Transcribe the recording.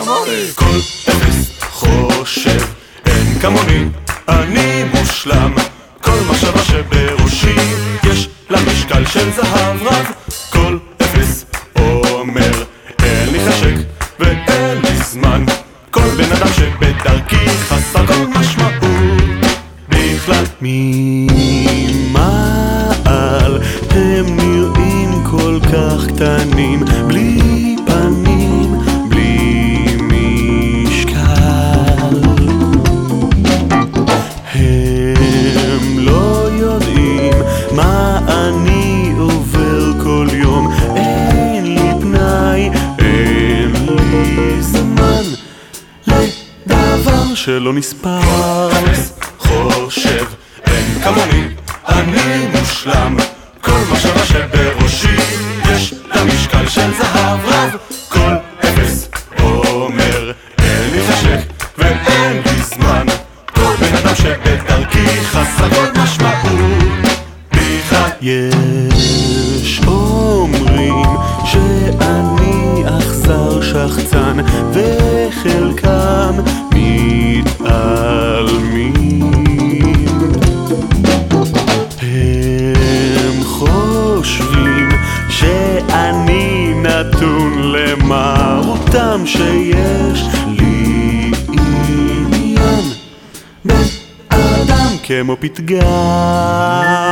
כל אפס חושב אין כמוני, אני מושלם, כל מחשבה שבראשי יש לה משקל של זהב רב. כל אפס אומר אין לי חשק ואין לי זמן, כל בן אדם שבדרכי חסר כל משמעות בכלל. ממעל הם נראים כל כך קטנים, בלי פנים, בלי משקל. הם לא יודעים מה אני עובר כל יום, אין לי פנאי, אין לי זמן לדבר שלא נספר. חושב אין כמוני, אני מושלם, כל מחשבה שבראשי יש לה משקל של זהב רב. כל אפס אומר אין לי חשק ואין לי זמן, כל בן אדם שבדרכי חסר כל משמעות בכלל. יש אומרים שאני אכזר שחצן, וחלקם מתעלמים. הם חושבים שאני נתון למרותם, שיש לי עניין באדם כמו פתגם.